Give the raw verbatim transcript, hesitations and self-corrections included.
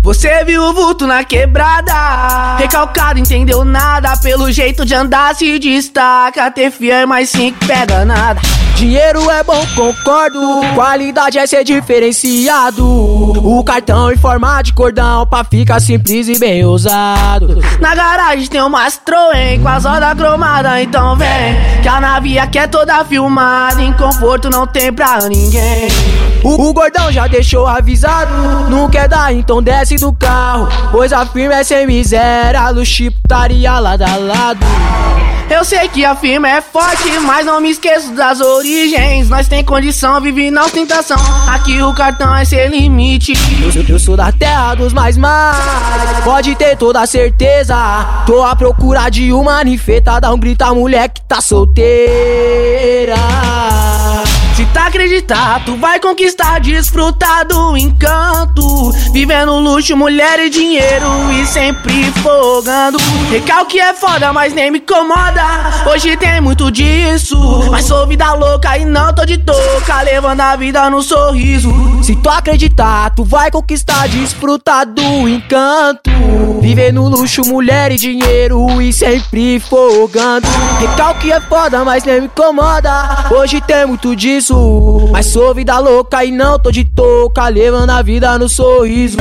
Você viu o vulto na quebrada, recalcado, entendeu nada. Pelo jeito de andar se destaca, ter fiel mais sim que pega nada. Dinheiro é bom, concordo, qualidade é ser diferenciado. O cartão em forma de cordão pra ficar simples e bem usado. Na garagem tem um Mastroen com as rodas cromadas, então vem, que a nave aqui é toda filmada, em conforto não tem pra ninguém. O, o gordão já deixou avisado, não quer dar, então desce do carro, pois a firma é sem miséria, luxo putaria lado a lado. Eu sei que a firma é forte, mas não me esqueço das origens. Nós tem condição, vive na ostentação, aqui o cartão é sem limite. Eu, eu sou da terra dos mais mais, pode ter toda certeza. Tô à procura de uma ninfeta, dá um grito à mulher que tá solteira. Se tá acreditar, tu vai conquistar, desfrutar do encanto, vivendo luxo, mulher e dinheiro e sempre folgando. Recalque é foda, mas nem me incomoda, hoje tem muito disso, mas sou vida louca e não tô de touca, levando a vida no sorriso. Se tu acreditar, tu vai conquistar, desfrutar do encanto, vivendo luxo, mulher e dinheiro e sempre folgando. Recalque é foda, mas nem me incomoda, hoje tem muito disso, mas sou vida louca e não tô de touca, levando a vida no sorriso.